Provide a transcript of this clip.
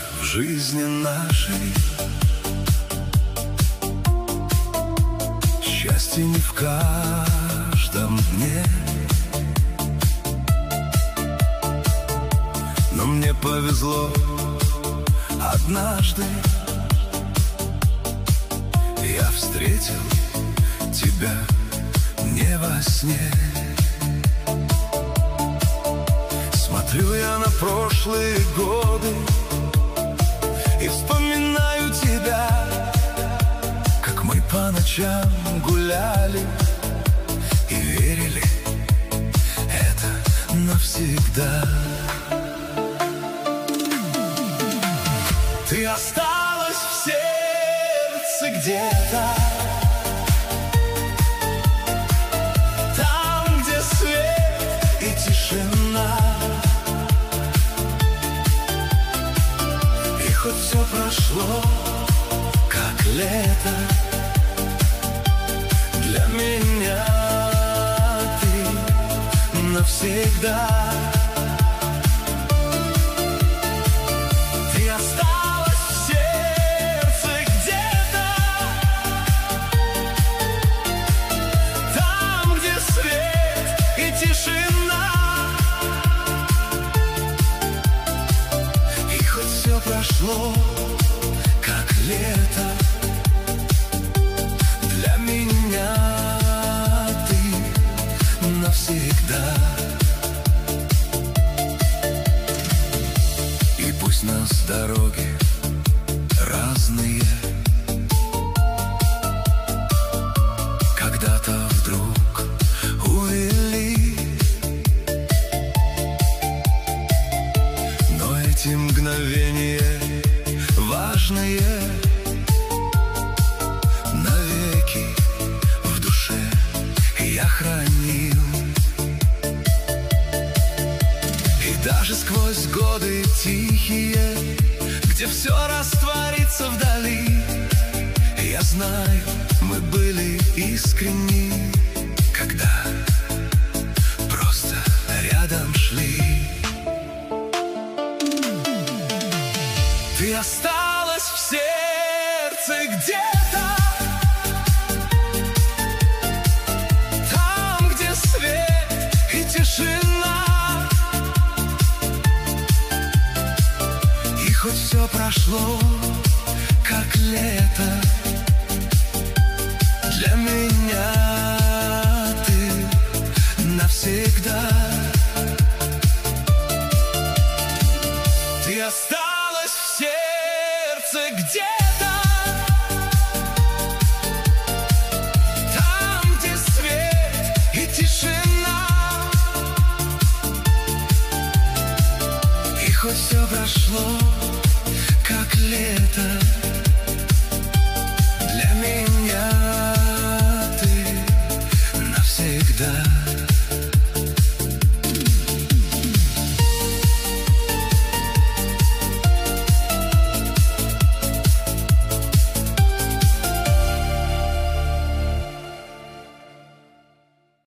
в жизни нашей. Счастье не в каждом дне, но мне повезло однажды. Я встретил тебя не во сне. Смотрю я на прошлые годы и вспоминаю тебя, как мы по ночам гуляли и верили, это навсегда. Ты осталась в сердце где-то, там, где свет и тишина. И хоть все прошло, как лето, для меня ты навсегда. Ты осталась в сердце где-то, там, где свет и тишина. И хоть все прошло, как лето, для меня ты навсегда. И пусть нас дороги разные, когда-то вдруг увели, но эти мгновения важные навеки в душе я хранил. И даже сквозь годы тихие, где все растворится вдали, я знаю, мы были искренни, когда просто рядом шли. Ты осталась в сердце где-то, там, где свет и тишина. И хоть все прошло, как лето, для меня ты навсегда. Ты осталась в сердце где-то, там, где свет и тишина. И хоть все прошло, как лето, для меня ты навсегда.